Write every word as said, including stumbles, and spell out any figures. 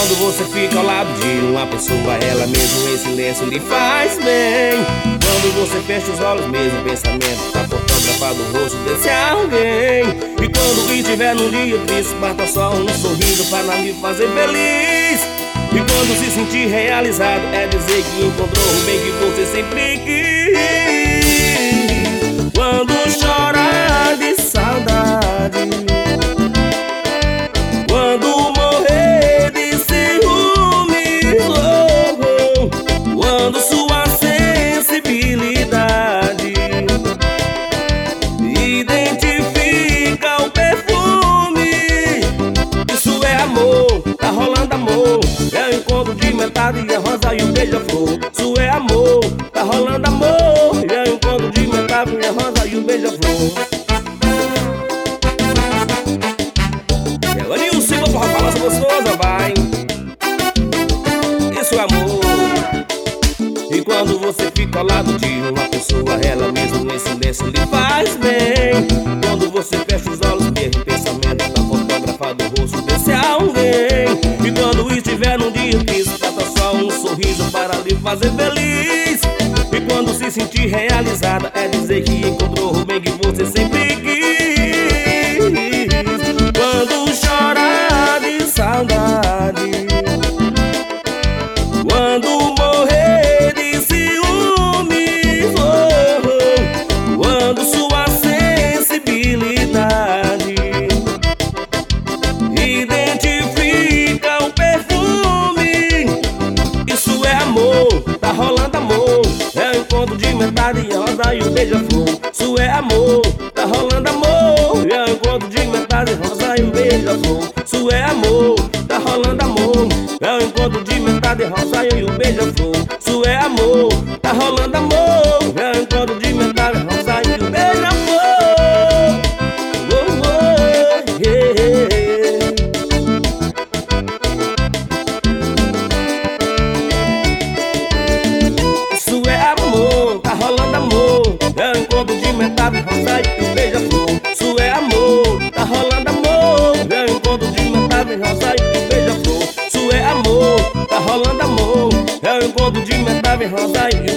quando você fica ao lado de uma pessoa, ela mesmo em silêncio lhe faz bem. Quando você fecha os olhos, mesmo o pensamento tá fotografado o rosto desse alguém. E quando estiver num dia triste, basta só um sorriso para lhe fazer feliz. E quando se sentir realizado, é dizer que encontrou o bem que você sempre quis. Quando chorar de saudade, quando morrer de ciúmes, oh, oh, quando sua sensibilidade identifica o perfume, isso é amor, tá rolando amor. É o encontro de metade e a rosa e o beija-flor. Isso é amor, tá rolando amor. É o encontro de metade e a rosa e o beija-flor. E agora Nilson, vou falar palavra gostosa, vai. Isso é amor. E quando você fica ao lado de uma pessoa, ela mesmo em silêncio lhe faz bem. Quando você fecha os olhos, mesmo o pensamento tá fotografado o rosto desse alguém. E quando estiver num dia triste, basta só um sorriso para lhe fazer feliz. E quando se sentir realizada, é dizer que encontrou o bem que você sempre quis. Quando chorar de saudade, quando morrer de ciúmes, oh, oh, quando sua sensibilidade identifica o perfume, isso é amor, tá rolando amor. É o encontro de metade e a rosa e o beija-flor. Isso é amor, tá rolando amor. É o encontro de metade e a rosa e o beija-flor. Isso é amor, tá rolando amor. É o encontro de metade e a rosa e o beija-flor. Isso é amor, tá rolando amor. É o encontro de metade e a rosa e o beija-flor. Oh, oh, yeah, yeah. Isso é amor, tá rolando amor. É o encontro de metade, rosa e o beija-flor. Isso é amor, tá rolando amor. É o encontro de metade, rosa e o beija-flor. Isso é amor, tá rolando amor. É o encontro de metade, rosa e